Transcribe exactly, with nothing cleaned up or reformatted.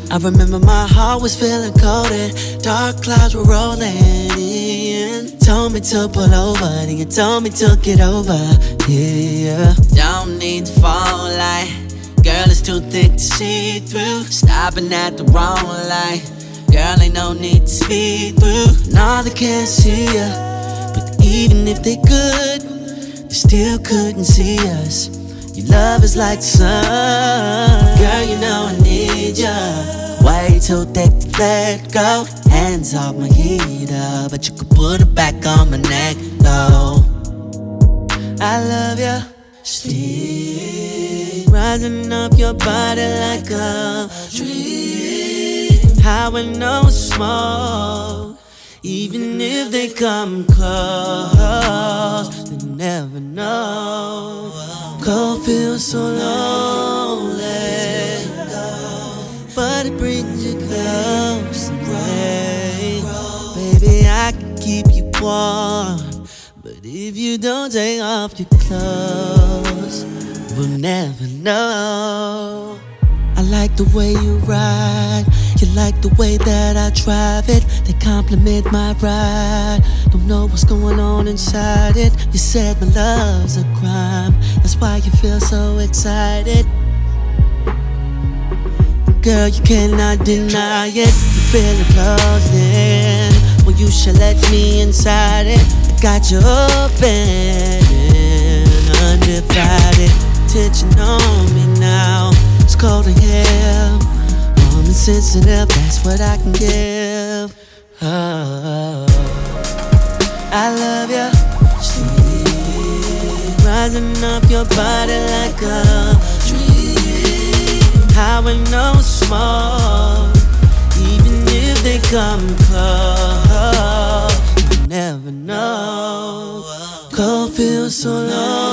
I remember my heart was feeling cold and dark clouds were rolling in. Told me to pull over, then you told me to get over, yeah. Don't need the phone light, girl, it's too thick to see through. Stopping at the wrong light, girl, ain't no need to speed through. No, they can't see ya, but even if they could, they still couldn't see us. Your love is like the sun, girl, you know I need ya. Way too thick to let go. Hands off my heater, but you could put it back on my neck, though. I love ya. Steam rising up your body like a tree. How I know it's smoke, even if they come close, they never know. Cold feels so lonely, but it brings you close away. Baby, I can keep you warm, but if you don't take off your clothes, we'll never know. I like the way you ride, you like the way that I drive it. They compliment my ride, don't know what's going on inside it. You said my love's a crime, that's why you feel so excited. Girl, you cannot deny it, you feel it closing. Well, you should let me inside it. I got you open and undivided. Tension on me now, it's cold in here. I'm insensitive, that's what I can give. Oh, I love you. Steam rising up your body like a tree. How I know it's smoke, even if they come close, you never know. Cold feels so long.